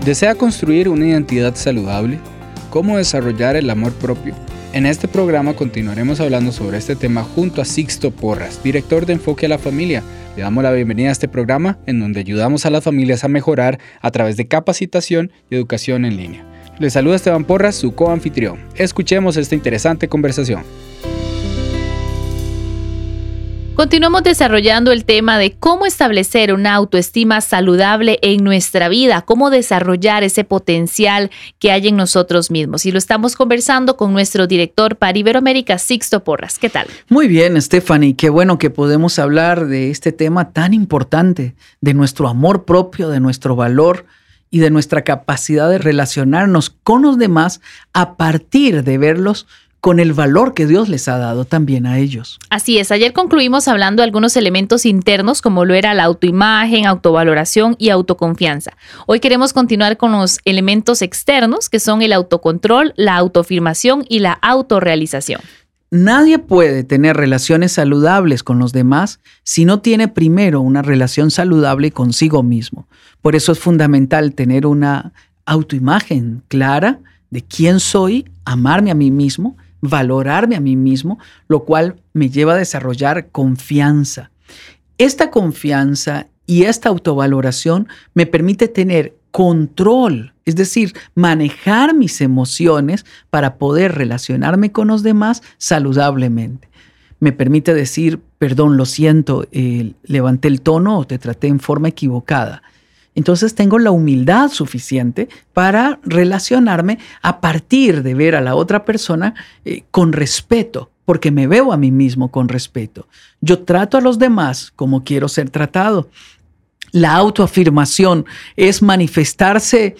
¿Desea construir una identidad saludable? ¿Cómo desarrollar el amor propio? En este programa continuaremos hablando sobre este tema junto a Sixto Porras, director de Enfoque a la Familia. Le damos la bienvenida a este programa en donde ayudamos a las familias a mejorar a través de capacitación y educación en línea. Le saluda Esteban Porras, su coanfitrión. Escuchemos esta interesante conversación. Continuamos desarrollando el tema de cómo establecer una autoestima saludable en nuestra vida, cómo desarrollar ese potencial que hay en nosotros mismos. Y lo estamos conversando con nuestro director para Iberoamérica, Sixto Porras. ¿Qué tal? Muy bien, Stephanie. Qué bueno que podemos hablar de este tema tan importante, de nuestro amor propio, de nuestro valor y de nuestra capacidad de relacionarnos con los demás a partir de verlos con el valor que Dios les ha dado también a ellos. Así es, ayer concluimos hablando de algunos elementos internos como lo era la autoimagen, autovaloración y autoconfianza. Hoy queremos continuar con los elementos externos que son el autocontrol, la autoafirmación y la autorrealización. Nadie puede tener relaciones saludables con los demás si no tiene primero una relación saludable consigo mismo. Por eso es fundamental tener una autoimagen clara de quién soy, amarme a mí mismo, valorarme a mí mismo, lo cual me lleva a desarrollar confianza. Esta confianza y esta autovaloración me permite tener control, es decir, manejar mis emociones para poder relacionarme con los demás saludablemente. Me permite decir, perdón, lo siento, levanté el tono o te traté en forma equivocada. Entonces tengo la humildad suficiente para relacionarme a partir de ver a la otra persona con respeto, porque me veo a mí mismo con respeto. Yo trato a los demás como quiero ser tratado. La autoafirmación es manifestarse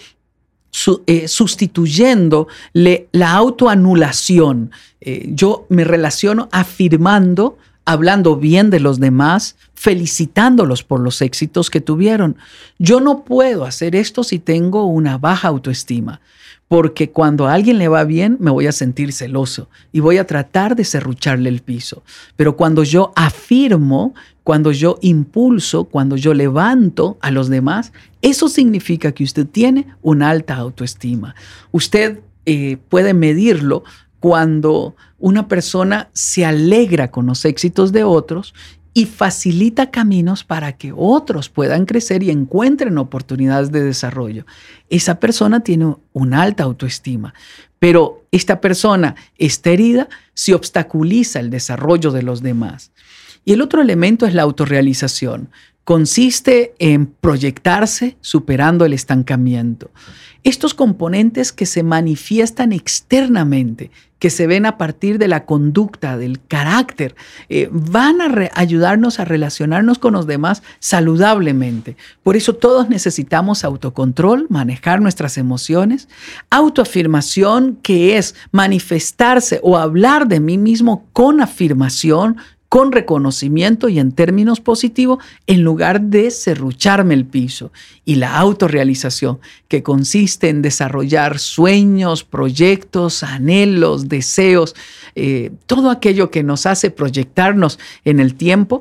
sustituyendo la autoanulación. Yo me relaciono afirmando, hablando bien de los demás, felicitándolos por los éxitos que tuvieron. Yo no puedo hacer esto si tengo una baja autoestima, porque cuando a alguien le va bien me voy a sentir celoso y voy a tratar de serrucharle el piso. Pero cuando yo afirmo, cuando yo impulso, cuando yo levanto a los demás, eso significa que usted tiene una alta autoestima. Usted puede medirlo cuando una persona se alegra con los éxitos de otros y facilita caminos para que otros puedan crecer y encuentren oportunidades de desarrollo. Esa persona tiene una alta autoestima, pero esta persona está herida si obstaculiza el desarrollo de los demás. Y el otro elemento es la autorrealización. Consiste en proyectarse superando el estancamiento. Estos componentes que se manifiestan externamente, que se ven a partir de la conducta, del carácter, van a ayudarnos a relacionarnos con los demás saludablemente. Por eso todos necesitamos autocontrol, manejar nuestras emociones, autoafirmación, que es manifestarse o hablar de mí mismo con afirmación, con reconocimiento y en términos positivos, en lugar de serrucharme el piso. Y la autorrealización, que consiste en desarrollar sueños, proyectos, anhelos, deseos, todo aquello que nos hace proyectarnos en el tiempo,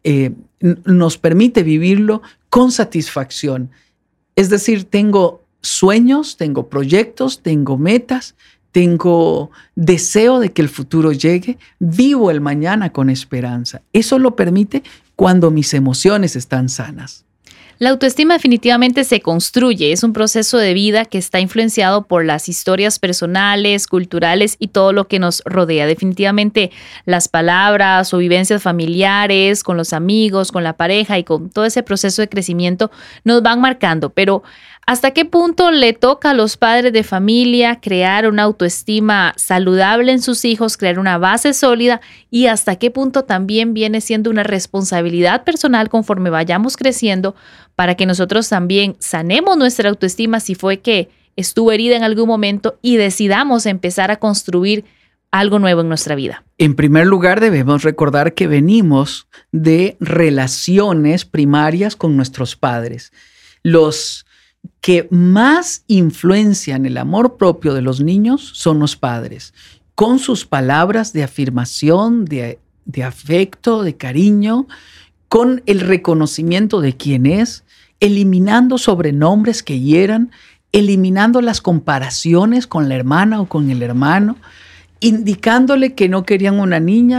nos permite vivirlo con satisfacción. Es decir, tengo sueños, tengo proyectos, tengo metas, tengo deseo de que el futuro llegue, vivo el mañana con esperanza. Eso lo permite cuando mis emociones están sanas. La autoestima definitivamente se construye, es un proceso de vida que está influenciado por las historias personales, culturales y todo lo que nos rodea. Definitivamente las palabras o vivencias familiares, con los amigos, con la pareja y con todo ese proceso de crecimiento nos van marcando, pero ¿hasta qué punto le toca a los padres de familia crear una autoestima saludable en sus hijos, crear una base sólida y hasta qué punto también viene siendo una responsabilidad personal conforme vayamos creciendo para que nosotros también sanemos nuestra autoestima si fue que estuvo herida en algún momento y decidamos empezar a construir algo nuevo en nuestra vida? En primer lugar, debemos recordar que venimos de relaciones primarias con nuestros padres. Los que más influencian el amor propio de los niños son los padres, con sus palabras de afirmación, de afecto, de cariño, con el reconocimiento de quién es, eliminando sobrenombres que hieran, eliminando las comparaciones con la hermana o con el hermano, indicándole que no querían una niña,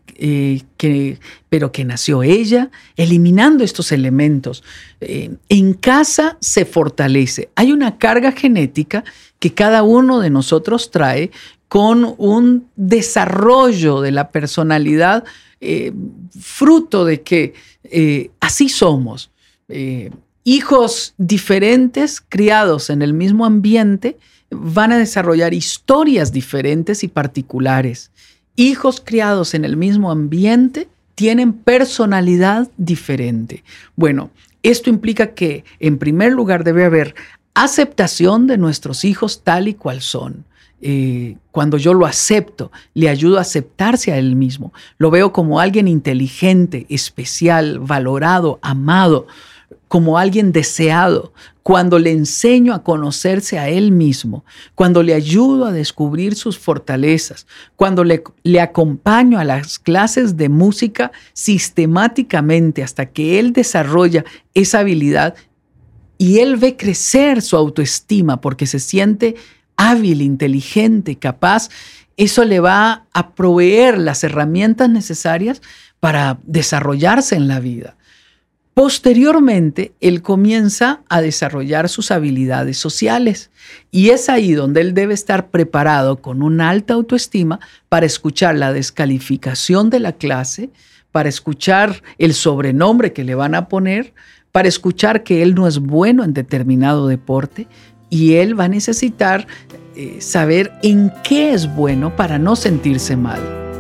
pero que nació ella, eliminando estos elementos. En casa se fortalece. Hay una carga genética que cada uno de nosotros trae con un desarrollo de la personalidad, fruto de que así somos. Hijos diferentes, criados en el mismo ambiente, van a desarrollar historias diferentes y particulares. Hijos criados en el mismo ambiente tienen personalidad diferente. Bueno, esto implica que, en primer lugar, debe haber aceptación de nuestros hijos tal y cual son. Cuando yo lo acepto, le ayudo a aceptarse a él mismo. Lo veo como alguien inteligente, especial, valorado, amado, como alguien deseado. Cuando le enseño a conocerse a él mismo, cuando le ayudo a descubrir sus fortalezas, cuando le acompaño a las clases de música sistemáticamente hasta que él desarrolla esa habilidad y él ve crecer su autoestima porque se siente hábil, inteligente, capaz, eso le va a proveer las herramientas necesarias para desarrollarse en la vida. Posteriormente, él comienza a desarrollar sus habilidades sociales y es ahí donde él debe estar preparado con una alta autoestima para escuchar la descalificación de la clase, para escuchar el sobrenombre que le van a poner, para escuchar que él no es bueno en determinado deporte y él va a necesitar saber en qué es bueno para no sentirse mal.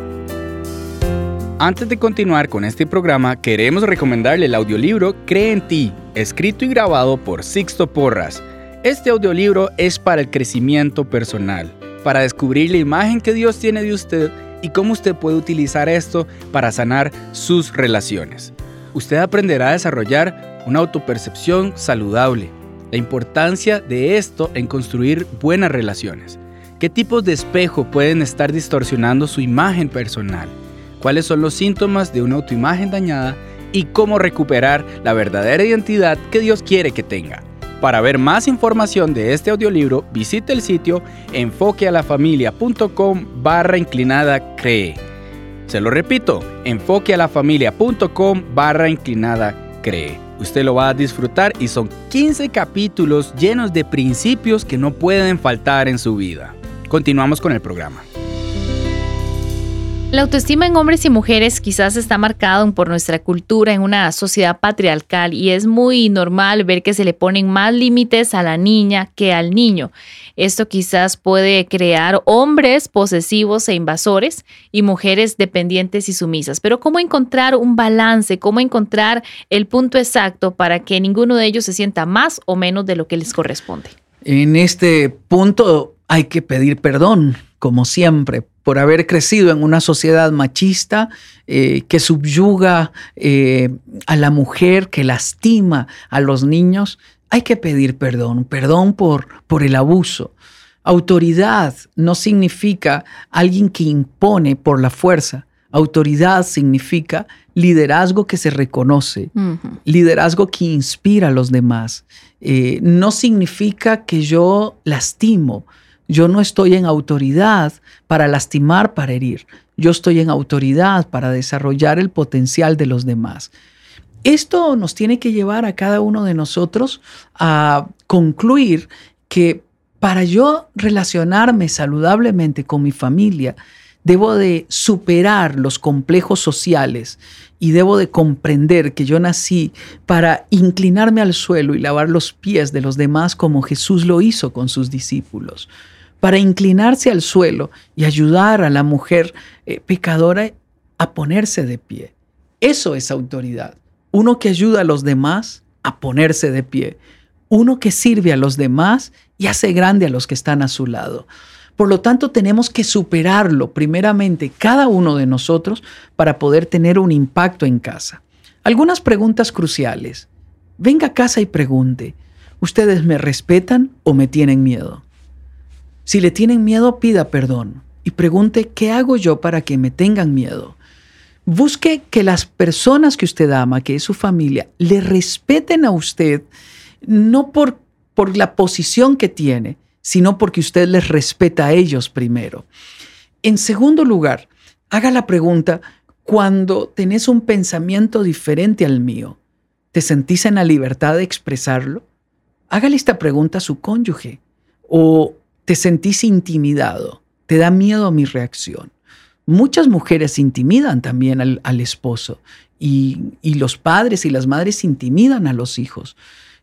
Antes de continuar con este programa, queremos recomendarle el audiolibro Cree en ti, escrito y grabado por Sixto Porras. Este audiolibro es para el crecimiento personal, para descubrir la imagen que Dios tiene de usted y cómo usted puede utilizar esto para sanar sus relaciones. Usted aprenderá a desarrollar una autopercepción saludable, la importancia de esto en construir buenas relaciones, qué tipos de espejo pueden estar distorsionando su imagen personal, cuáles son los síntomas de una autoimagen dañada y cómo recuperar la verdadera identidad que Dios quiere que tenga. Para ver más información de este audiolibro, visite el sitio enfoquealafamilia.com/cree. Se lo repito, enfoquealafamilia.com/cree. Usted lo va a disfrutar y son 15 capítulos llenos de principios que no pueden faltar en su vida. Continuamos con el programa. La autoestima en hombres y mujeres quizás está marcado por nuestra cultura en una sociedad patriarcal y es muy normal ver que se le ponen más límites a la niña que al niño. Esto quizás puede crear hombres posesivos e invasores y mujeres dependientes y sumisas. Pero ¿cómo encontrar un balance? ¿Cómo encontrar el punto exacto para que ninguno de ellos se sienta más o menos de lo que les corresponde? En este punto hay que pedir perdón, como siempre, por haber crecido en una sociedad machista que subyuga a la mujer, que lastima a los niños. Hay que pedir perdón por el abuso. Autoridad no significa alguien que impone por la fuerza. Autoridad significa liderazgo que se reconoce, liderazgo que inspira a los demás. No significa que yo lastimo. Yo no estoy en autoridad para lastimar, para herir. Yo estoy en autoridad para desarrollar el potencial de los demás. Esto nos tiene que llevar a cada uno de nosotros a concluir que para yo relacionarme saludablemente con mi familia, debo de superar los complejos sociales y debo de comprender que yo nací para inclinarme al suelo y lavar los pies de los demás como Jesús lo hizo con sus discípulos. Para inclinarse al suelo y ayudar a la mujer pecadora a ponerse de pie. Eso es autoridad. Uno que ayuda a los demás a ponerse de pie. Uno que sirve a los demás y hace grande a los que están a su lado. Por lo tanto, tenemos que superarlo primeramente cada uno de nosotros para poder tener un impacto en casa. Algunas preguntas cruciales. Venga a casa y pregunte, ¿ustedes me respetan o me tienen miedo? Si le tienen miedo, pida perdón y pregunte, ¿qué hago yo para que me tengan miedo? Busque que las personas que usted ama, que es su familia, le respeten a usted, no por por la posición que tiene, sino porque usted les respeta a ellos primero. En segundo lugar, haga la pregunta: cuando tenés un pensamiento diferente al mío, ¿te sentís en la libertad de expresarlo? Hágale esta pregunta a su cónyuge. ¿O te sentís intimidado? ¿Te da miedo mi reacción? Muchas mujeres intimidan también al esposo y los padres y las madres intimidan a los hijos.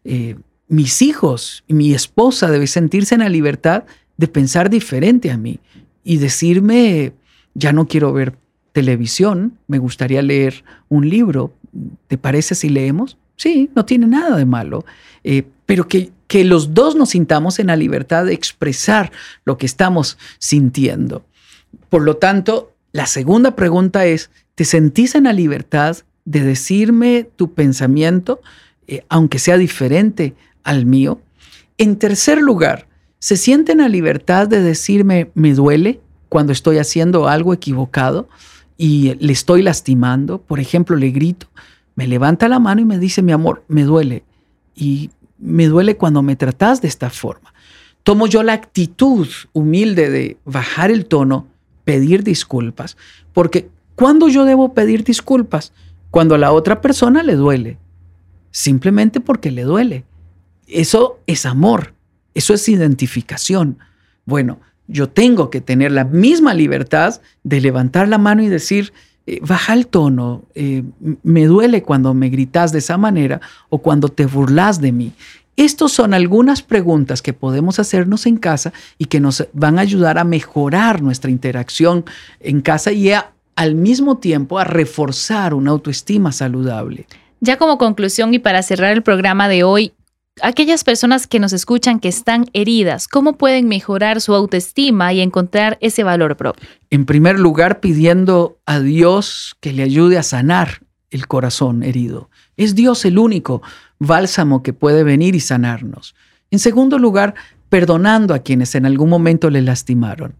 Mis hijos y mi esposa deben sentirse en la libertad de pensar diferente a mí y decirme: ya no quiero ver televisión, me gustaría leer un libro. ¿Te parece si leemos? Sí, no tiene nada de malo. Pero que los dos nos sintamos en la libertad de expresar lo que estamos sintiendo. Por lo tanto, la segunda pregunta es: ¿te sentís en la libertad de decirme tu pensamiento, aunque sea diferente al mío? En tercer lugar, ¿se siente en la libertad de decirme me duele cuando estoy haciendo algo equivocado y le estoy lastimando? Por ejemplo, le grito, me levanta la mano y me dice: mi amor, me duele. Y me duele cuando me tratás de esta forma. Tomo yo la actitud humilde de bajar el tono, pedir disculpas, porque ¿cuándo yo debo pedir disculpas? Cuando a la otra persona le duele, simplemente porque le duele. Eso es amor, eso es identificación. Bueno, yo tengo que tener la misma libertad de levantar la mano y decir: baja el tono, me duele cuando me gritas de esa manera o cuando te burlas de mí. Estas son algunas preguntas que podemos hacernos en casa y que nos van a ayudar a mejorar nuestra interacción en casa y al mismo tiempo a reforzar una autoestima saludable. Ya como conclusión y para cerrar el programa de hoy, aquellas personas que nos escuchan que están heridas, ¿cómo pueden mejorar su autoestima y encontrar ese valor propio? En primer lugar, pidiendo a Dios que le ayude a sanar el corazón herido. Es Dios el único bálsamo que puede venir y sanarnos. En segundo lugar, perdonando a quienes en algún momento le lastimaron.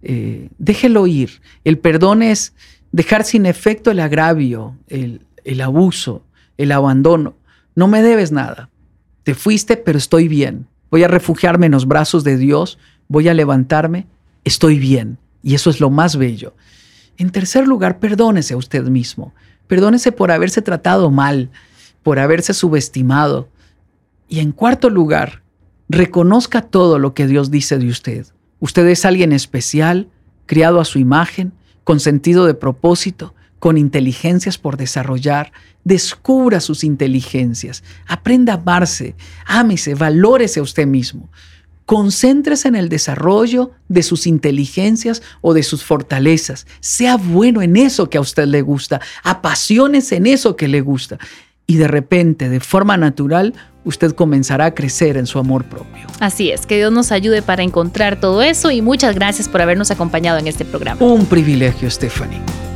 Déjelo ir. El perdón es dejar sin efecto el agravio, el abuso, el abandono. No me debes nada. Te fuiste, pero estoy bien. Voy a refugiarme en los brazos de Dios. Voy a levantarme. Estoy bien. Y eso es lo más bello. En tercer lugar, perdónese a usted mismo. Perdónese por haberse tratado mal, por haberse subestimado. Y en cuarto lugar, reconozca todo lo que Dios dice de usted. Usted es alguien especial, criado a su imagen, con sentido de propósito, con inteligencias por desarrollar. Descubra sus inteligencias, aprenda a amarse, ámese, valórese a usted mismo. Concéntrese en el desarrollo de sus inteligencias o de sus fortalezas. Sea bueno en eso que a usted le gusta, apasionese en eso que le gusta. Y de repente, de forma natural, usted comenzará a crecer en su amor propio. Así es, que Dios nos ayude para encontrar todo eso y muchas gracias por habernos acompañado en este programa. Un privilegio, Stephanie.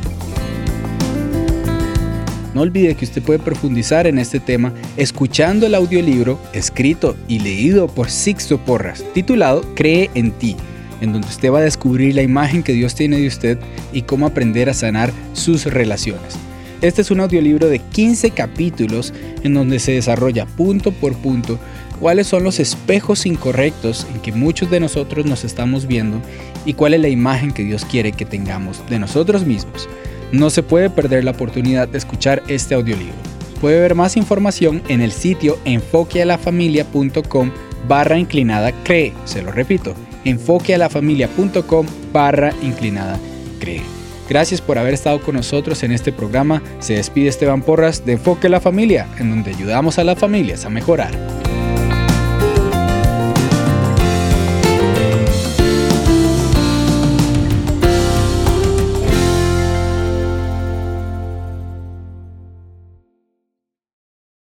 No olvide que usted puede profundizar en este tema escuchando el audiolibro escrito y leído por Sixto Porras, titulado Cree en ti, en donde usted va a descubrir la imagen que Dios tiene de usted y cómo aprender a sanar sus relaciones. Este es un audiolibro de 15 capítulos en donde se desarrolla punto por punto cuáles son los espejos incorrectos en que muchos de nosotros nos estamos viendo y cuál es la imagen que Dios quiere que tengamos de nosotros mismos. No se puede perder la oportunidad de escuchar este audiolibro. Puede ver más información en el sitio enfoquealafamilia.com/cree. Se lo repito, enfoquealafamilia.com/cree. Gracias por haber estado con nosotros en este programa. Se despide Esteban Porras de Enfoque a la Familia, en donde ayudamos a las familias a mejorar.